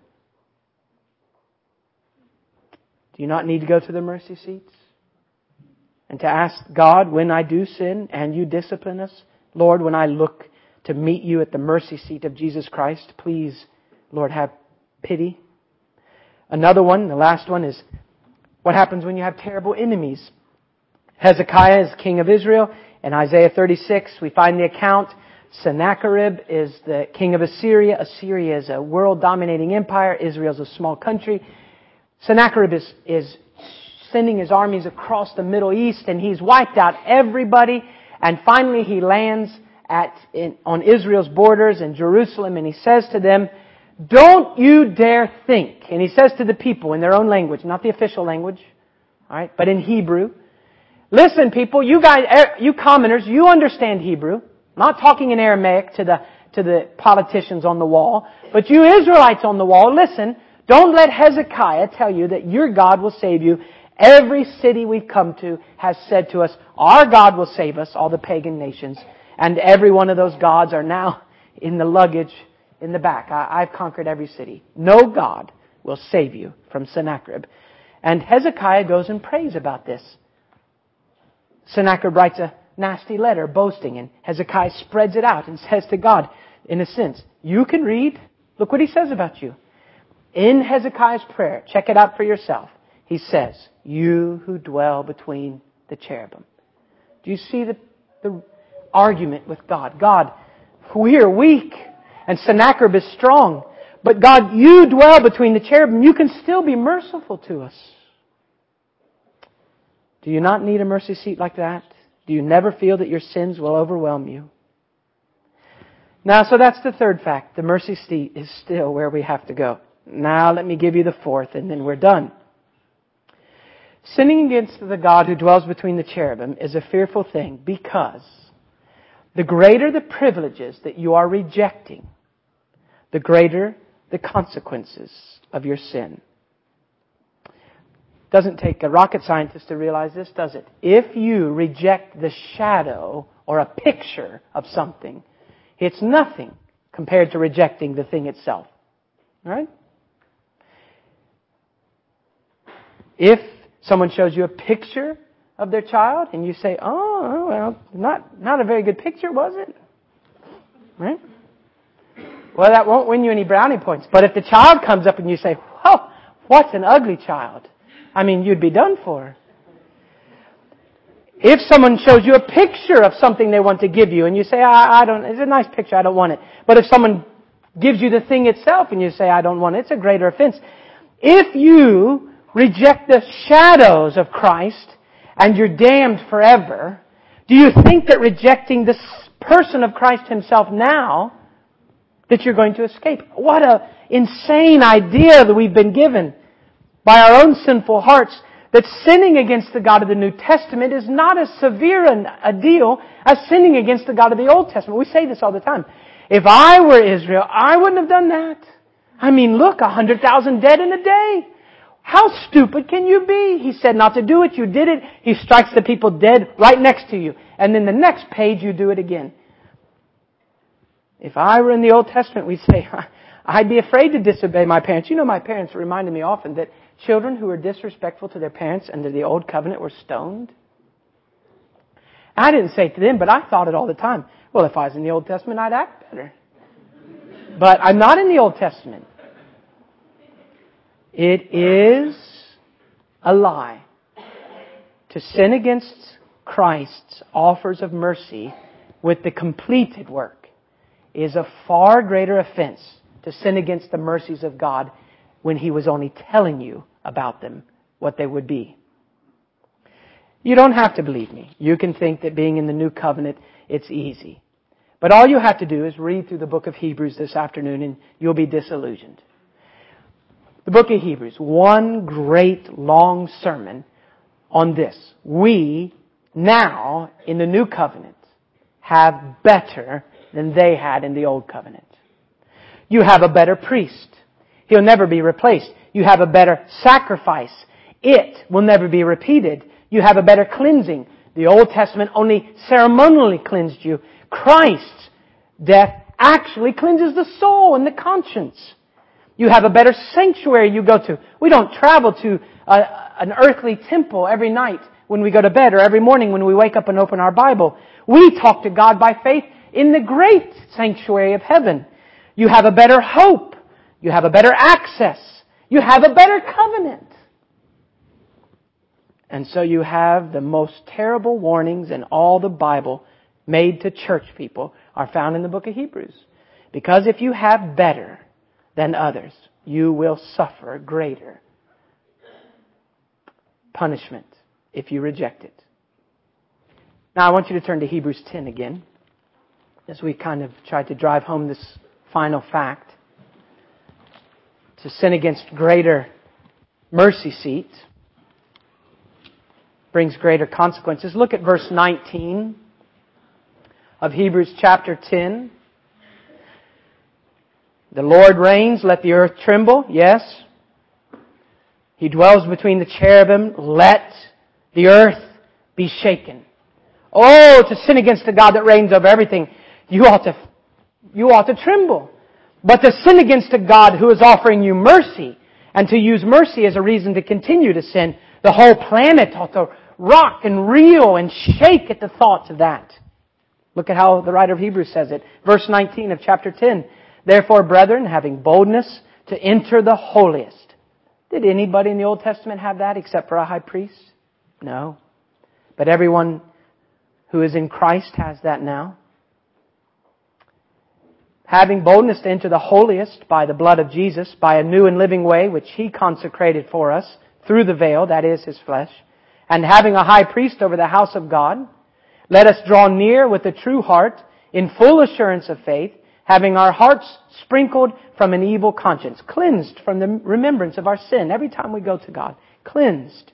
Do you not need to go to the mercy seats? And to ask God, when I do sin and you discipline us, Lord, when I look to meet you at the mercy seat of Jesus Christ, please, Lord, have pity. Another one, the last one, is what happens when you have terrible enemies. Hezekiah is king of Israel. In Isaiah thirty-six, we find the account. Sennacherib is the king of Assyria. Assyria is a world-dominating empire. Israel is a small country. Sennacherib is, is sending his armies across the Middle East, and he's wiped out everybody And finally he lands at in, on Israel's borders in Jerusalem, and he says to them, don't you dare think. And he says to the people in their own language, not the official language, all right, but in Hebrew. Listen, people, you guys, you commoners, you understand Hebrew. I'm not talking in Aramaic to the to the politicians on the wall, but you Israelites on the wall, listen. Don't let Hezekiah tell you that your God will save you. Every city we've come to has said to us, our God will save us, all the pagan nations. And every one of those gods are now in the luggage in the back. I, I've conquered every city. No God will save you from Sennacherib. And Hezekiah goes and prays about this. Sennacherib writes a nasty letter boasting, and Hezekiah spreads it out and says to God, in a sense, you can read. Look what he says about you. In Hezekiah's prayer, check it out for yourself. He says, you who dwell between the cherubim. Do you see the, the argument with God? God, we are weak and Sennacherib is strong. But God, you dwell between the cherubim. You can still be merciful to us. Do you not need a mercy seat like that? Do you never feel that your sins will overwhelm you? Now, so that's the third fact. The mercy seat is still where we have to go. Now let me give you the fourth, and then we're done. Sinning against the God who dwells between the cherubim is a fearful thing, because the greater the privileges that you are rejecting, the greater the consequences of your sin. Doesn't take a rocket scientist to realize this, does it? If you reject the shadow or a picture of something, it's nothing compared to rejecting the thing itself. All right? If someone shows you a picture of their child and you say, oh, well, not, not a very good picture, was it? Right? Well, that won't win you any brownie points. But if the child comes up and you say, whoa, what an ugly child. I mean, you'd be done for. If someone shows you a picture of something they want to give you and you say, I, I don't, it's a nice picture, I don't want it. But if someone gives you the thing itself and you say, I don't want it, it's a greater offense. If you reject the shadows of Christ and you're damned forever, do you think that rejecting the person of Christ Himself now, that you're going to escape? What an insane idea that we've been given by our own sinful hearts, that sinning against the God of the New Testament is not as severe a deal as sinning against the God of the Old Testament. We say this all the time. If I were Israel, I wouldn't have done that. I mean, look, a hundred thousand dead in a day. How stupid can you be? He said not to do it. You did it. He strikes the people dead right next to you. And then the next page you do it again. If I were in the Old Testament, we'd say, I'd be afraid to disobey my parents. You know, my parents reminded me often that children who were disrespectful to their parents under the Old Covenant were stoned. I didn't say it to them, but I thought it all the time. Well, if I was in the Old Testament, I'd act better. But I'm not in the Old Testament. It is a lie to sin against Christ's offers of mercy with the completed work is a far greater offense to sin against the mercies of God when He was only telling you about them, what they would be. You don't have to believe me. You can think that being in the new covenant, it's easy. But all you have to do is read through the book of Hebrews this afternoon and you'll be disillusioned. The book of Hebrews, one great long sermon on this. We now, in the new covenant, have better than they had in the old covenant. You have a better priest. He'll never be replaced. You have a better sacrifice. It will never be repeated. You have a better cleansing. The Old Testament only ceremonially cleansed you. Christ's death actually cleanses the soul and the conscience. You have a better sanctuary you go to. We don't travel to a, an earthly temple every night when we go to bed or every morning when we wake up and open our Bible. We talk to God by faith in the great sanctuary of heaven. You have a better hope. You have a better access. You have a better covenant. And so you have the most terrible warnings in all the Bible made to church people are found in the book of Hebrews. Because if you have better than others, you will suffer greater punishment if you reject it. Now I want you to turn to Hebrews ten again, as we kind of try to drive home this final fact. To sin against greater mercy seat brings greater consequences. Look at verse nineteen of Hebrews chapter ten. The Lord reigns, let the earth tremble. Yes. He dwells between the cherubim, let the earth be shaken. Oh, to sin against the God that reigns over everything, you ought to, you ought to tremble. But to sin against a God who is offering you mercy, and to use mercy as a reason to continue to sin, the whole planet ought to rock and reel and shake at the thoughts of that. Look at how the writer of Hebrews says it. Verse nineteen of chapter ten. Therefore, brethren, having boldness to enter the holiest. Did anybody in the Old Testament have that except for a high priest? No. But everyone who is in Christ has that now. Having boldness to enter the holiest by the blood of Jesus, by a new and living way which He consecrated for us through the veil, that is His flesh, and having a high priest over the house of God, let us draw near with a true heart in full assurance of faith, having our hearts sprinkled from an evil conscience, cleansed from the remembrance of our sin every time we go to God, cleansed.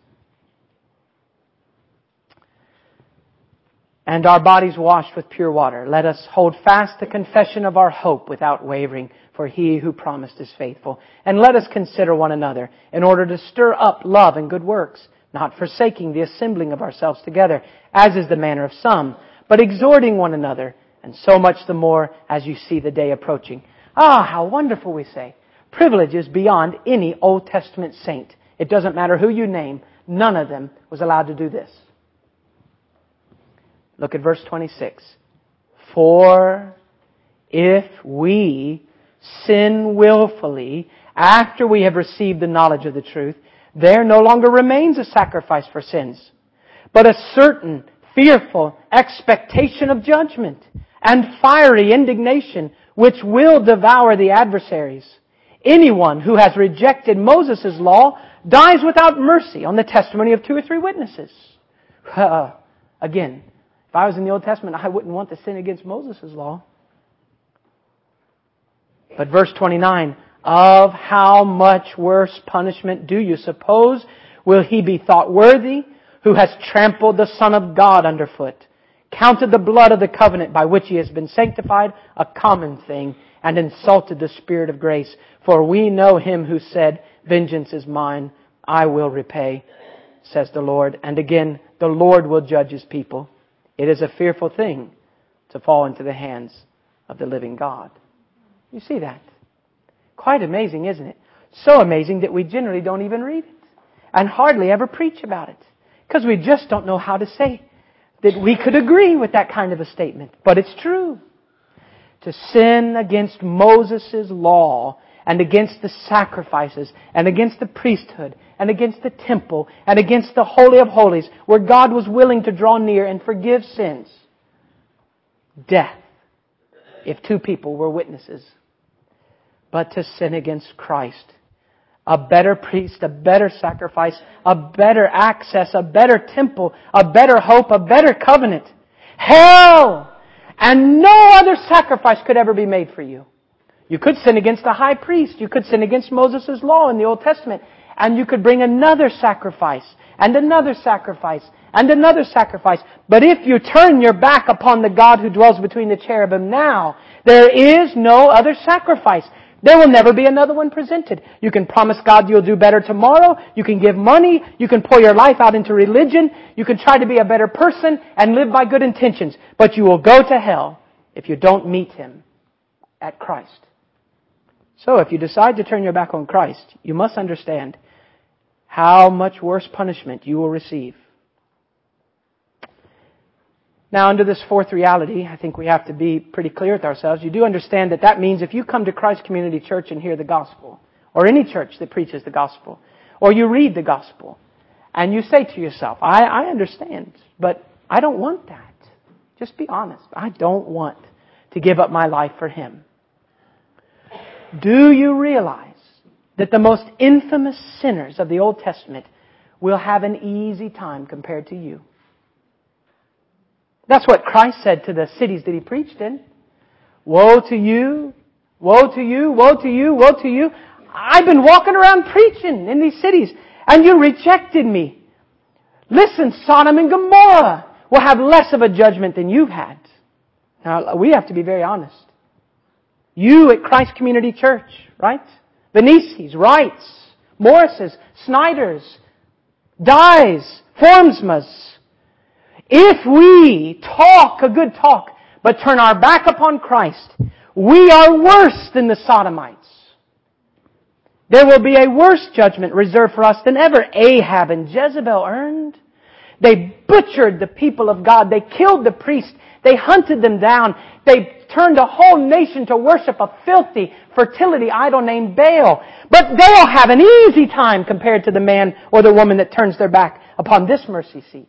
And our bodies washed with pure water. Let us hold fast the confession of our hope without wavering, for He who promised is faithful. And let us consider one another in order to stir up love and good works, not forsaking the assembling of ourselves together, as is the manner of some, but exhorting one another, and so much the more as you see the day approaching. Ah, how wonderful, we say. Privileges beyond any Old Testament saint. It doesn't matter who you name. None of them was allowed to do this. Look at verse twenty-six. For if we sin willfully after we have received the knowledge of the truth, there no longer remains a sacrifice for sins, but a certain fearful expectation of judgment and fiery indignation which will devour the adversaries. Anyone who has rejected Moses' law dies without mercy on the testimony of two or three witnesses. Uh, again, if I was in the Old Testament, I wouldn't want to sin against Moses' law. But verse twenty-nine, of how much worse punishment do you suppose will he be thought worthy who has trampled the Son of God underfoot, counted the blood of the covenant by which he has been sanctified a common thing, and insulted the Spirit of grace? For we know Him who said, vengeance is mine, I will repay, says the Lord. And again, the Lord will judge His people. It is a fearful thing to fall into the hands of the living God. You see that? Quite amazing, isn't it? So amazing that we generally don't even read it and hardly ever preach about it, because we just don't know how to say that we could agree with that kind of a statement. But it's true. To sin against Moses' law and against the sacrifices and against the priesthood and against the temple and against the Holy of Holies, where God was willing to draw near and forgive sins. Death, if two people were witnesses. But to sin against Christ, a better priest, a better sacrifice, a better access, a better temple, a better hope, a better covenant. Hell! And no other sacrifice could ever be made for you. You could sin against the high priest. You could sin against Moses' law in the Old Testament. And you could bring another sacrifice, and another sacrifice, and another sacrifice. But if you turn your back upon the God who dwells between the cherubim now, there is no other sacrifice. There will never be another one presented. You can promise God you'll do better tomorrow. You can give money. You can pour your life out into religion. You can try to be a better person and live by good intentions. But you will go to hell if you don't meet Him at Christ. So if you decide to turn your back on Christ, you must understand how much worse punishment you will receive. Now, under this fourth reality, I think we have to be pretty clear with ourselves. You do understand that that means if you come to Christ Community Church and hear the gospel, or any church that preaches the gospel, or you read the gospel, and you say to yourself, I, I understand, but I don't want that. Just be honest. I don't want to give up my life for Him. Do you realize that the most infamous sinners of the Old Testament will have an easy time compared to you? That's what Christ said to the cities that He preached in. Woe to you, woe to you, woe to you, woe to you. I've been walking around preaching in these cities, and you rejected me. Listen, Sodom and Gomorrah will have less of a judgment than you've had. Now, we have to be very honest. You at Christ Community Church, right? Benices, Wrights, Morrises, Snyders, Dyes, Formsmas. If we talk a good talk, but turn our back upon Christ, we are worse than the Sodomites. There will be a worse judgment reserved for us than ever Ahab and Jezebel earned. They butchered the people of God. They killed the priests. They hunted them down. They turned a whole nation to worship a filthy fertility idol named Baal. But they'll have an easy time compared to the man or the woman that turns their back upon this mercy seat.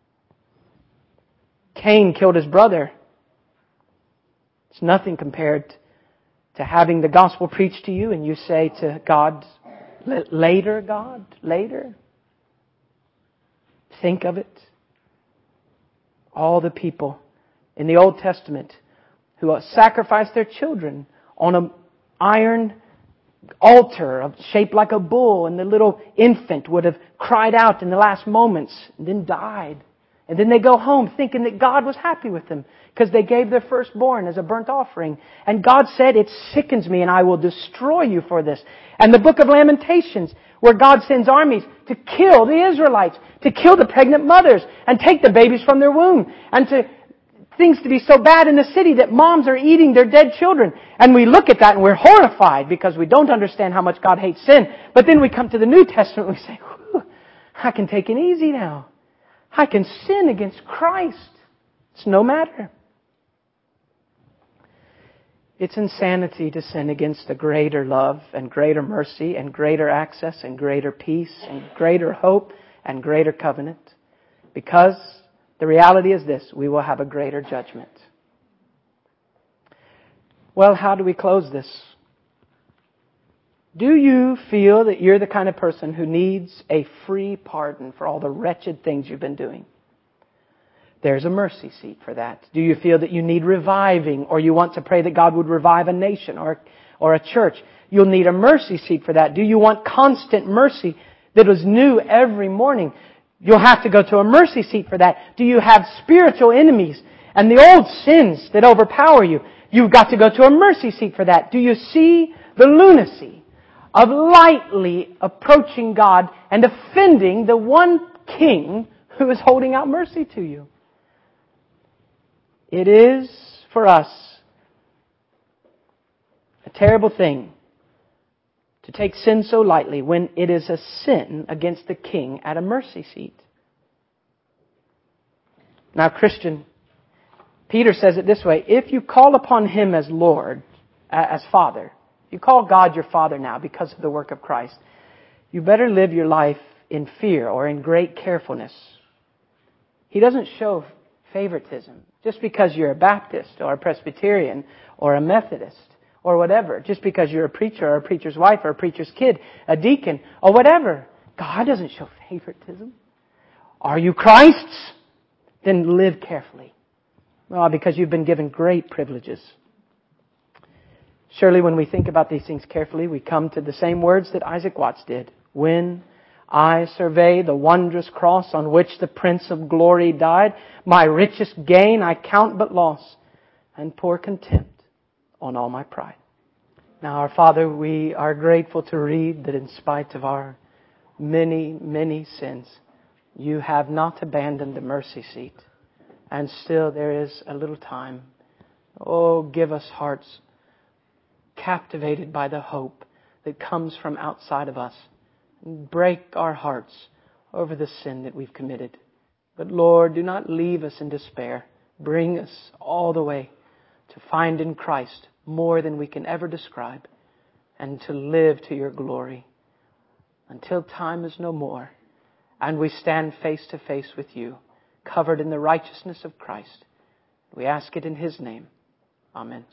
Cain killed his brother. It's nothing compared to having the gospel preached to you and you say to God, later, God, later. Think of it. All the people in the Old Testament who sacrificed their children on an iron altar shaped like a bull, and the little infant would have cried out in the last moments and then died. And then they go home thinking that God was happy with them because they gave their firstborn as a burnt offering. And God said, it sickens me and I will destroy you for this. And the book of Lamentations, where God sends armies to kill the Israelites, to kill the pregnant mothers and take the babies from their womb, and to things to be so bad in the city that moms are eating their dead children. And we look at that and we're horrified because we don't understand how much God hates sin. But then we come to the New Testament and we say, whew, I can take it easy now. I can sin against Christ. It's no matter. It's insanity to sin against a greater love and greater mercy and greater access and greater peace and greater hope and greater covenant. Because the reality is this, we will have a greater judgment. Well, how do we close this? Do you feel that you're the kind of person who needs a free pardon for all the wretched things you've been doing? There's a mercy seat for that. Do you feel that you need reviving, or you want to pray that God would revive a nation or, or a church? You'll need a mercy seat for that. Do you want constant mercy that is new every morning? You'll have to go to a mercy seat for that. Do you have spiritual enemies and the old sins that overpower you? You've got to go to a mercy seat for that. Do you see the lunacy of lightly approaching God and offending the one King who is holding out mercy to you? It is, for us, a terrible thing to take sin so lightly when it is a sin against the King at a mercy seat. Now, Christian, Peter says it this way, if you call upon Him as Lord, as Father, you call God your Father now because of the work of Christ, you better live your life in fear or in great carefulness. He doesn't show favoritism. Just because you're a Baptist or a Presbyterian or a Methodist or whatever, just because you're a preacher or a preacher's wife or a preacher's kid, a deacon or whatever, God doesn't show favoritism. Are you Christ's? Then live carefully. Well, because you've been given great privileges. Surely when we think about these things carefully, we come to the same words that Isaac Watts did. When I survey the wondrous cross on which the Prince of Glory died, my richest gain I count but loss, and pour contempt on all my pride. Now, our Father, we are grateful to read that in spite of our many, many sins, You have not abandoned the mercy seat. And still there is a little time. Oh, give us hearts captivated by the hope that comes from outside of us. Break our hearts over the sin that we've committed. But Lord, do not leave us in despair. Bring us all the way to find in Christ more than we can ever describe and to live to Your glory until time is no more and we stand face to face with You, covered in the righteousness of Christ. We ask it in His name. Amen.